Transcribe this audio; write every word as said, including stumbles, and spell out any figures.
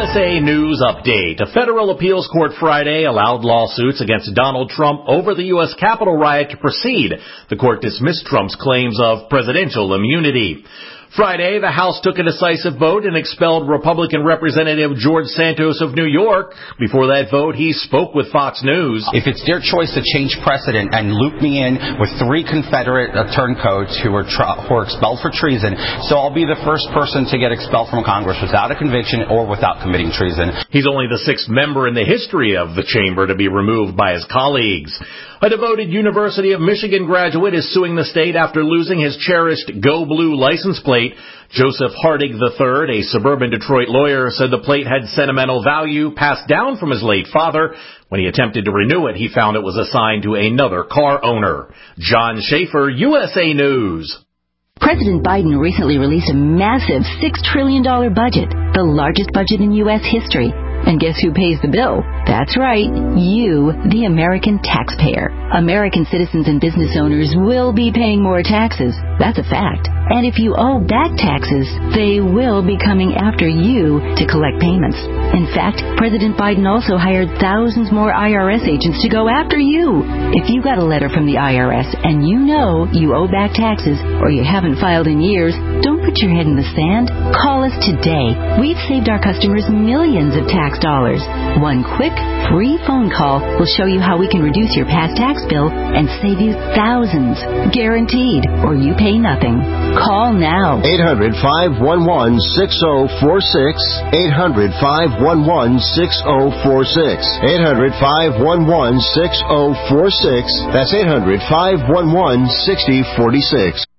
S A News Update. A federal appeals court Friday allowed lawsuits against Donald Trump over the U S Capitol riot to proceed. The court dismissed Trump's claims of presidential immunity. Friday, the House took a decisive vote and expelled Republican Representative George Santos of New York. Before that vote, he spoke with Fox News. If it's their choice to change precedent and loop me in with three Confederate uh, turncoats who were, tra- who were expelled for treason, so I'll be the first person to get expelled from Congress without a conviction or without committing treason. He's only the sixth member in the history of the chamber to be removed by his colleagues. A devoted University of Michigan graduate is suing the state after losing his cherished Go Blue license plate. Joseph Hardig the third, a suburban Detroit lawyer, said the plate had sentimental value passed down from his late father. When he attempted to renew it, he found it was assigned to another car owner. John Schaefer, U S A News. President Biden recently released a massive six trillion dollars budget, the largest budget in U S history. And guess who pays the bill? That's right, you, the American taxpayer. American citizens and business owners will be paying more taxes. That's a fact. And if you owe back taxes, they will be coming after you to collect payments. In fact, President Biden also hired thousands more I R S agents to go after you. If you got a letter from the I R S and you know you owe back taxes or you haven't filed in years, don't put your head in the sand. Call us today. We've saved our customers millions of tax dollars. One quick, free phone call will show you how we can reduce your past tax bill and save you thousands. Guaranteed, or you pay nothing. Call now. eight hundred, five one one, six oh four six. eight hundred, five one one, six oh four six. eight hundred, five one one, six oh four six. That's eight hundred, five one one, six oh four six.